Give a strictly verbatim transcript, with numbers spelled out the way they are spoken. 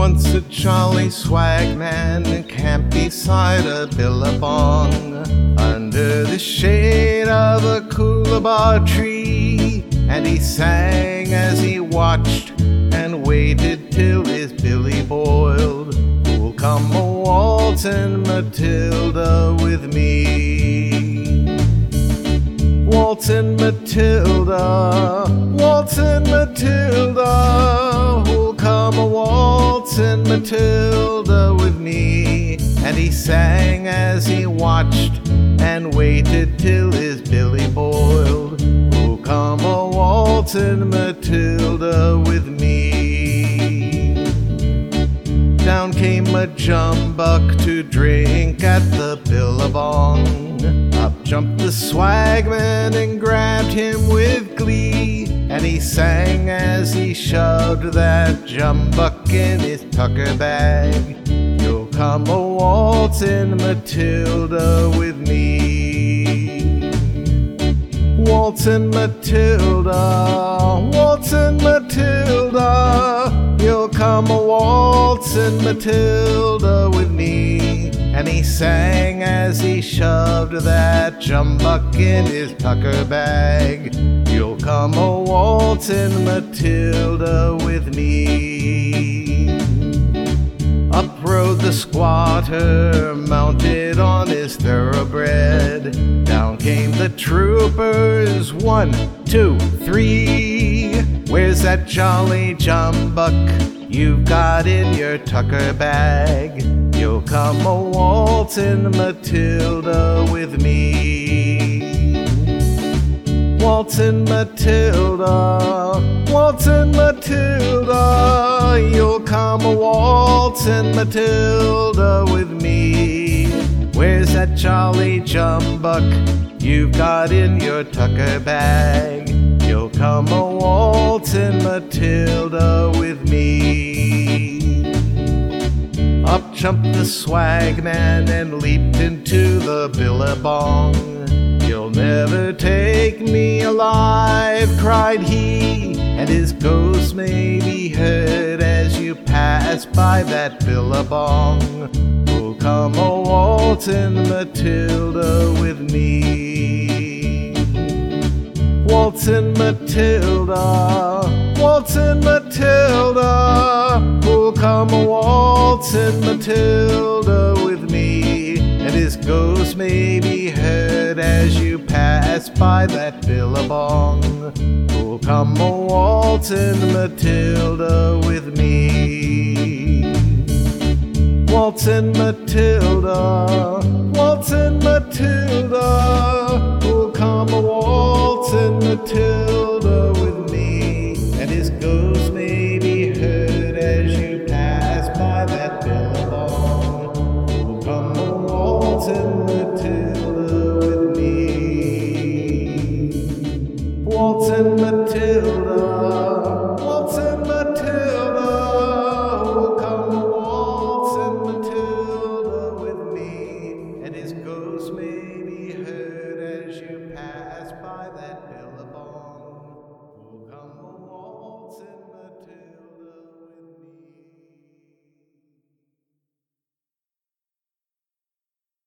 Once a jolly swagman camped beside a billabong under the shade of a coolabah tree, and he sang as he watched and waited till his billy boiled. Who'll come a waltzin' Matilda with me? Waltzin' Matilda, waltzin' Matilda, who'll come a waltzin' Matilda with me? And he sang as he watched and waited till his billy boiled. Who'll come a waltzin' Matilda with me? Down came a jumbuck to drink at the billabong. Up jumped the swagman and grabbed him with glee, and he sang as he shoved that jumbuck in his tucker bag. You'll come a waltzin' Matilda with me. Waltzin' Matilda, waltzin' Matilda, you'll come a waltzin' Matilda with me. And he sang as he shoved that jumbuck in his tucker bag. You'll come a waltzin' Matilda with me. Up rode the squatter, mounted on his thoroughbred. Down came the troopers, one, two, three. Where's that jolly jumbuck you've got in your tucker bag? You'll come a waltzin' Matilda with me. Waltzin' Matilda, waltzin' Matilda, you'll come a waltzin' Matilda with me. Where's that jolly jumbuck you've got in your tucker bag? You'll come a waltzin' Matilda with me. Up jumped the swagman and leaped into the billabong. You'll never take me alive, cried he, and his ghost may be heard as you pass by that billabong. Who'll come a waltzin' Matilda with me? Waltzin' Matilda, waltzin' Matilda, who'll come a waltzin' Matilda with me? And his ghost may be heard as you pass by that billabong. Who'll come a waltzin' Matilda with me? Waltzin' Matilda, waltzin' Matilda, who'll come a waltzin' Matilda with me? And his ghost may be heard as you pass by that billabong. Who'll come a waltzin' Matilda with me? Waltzin' Matilda, waltzin' Matilda, who'll come a waltzin' Matilda with me? And his ghost may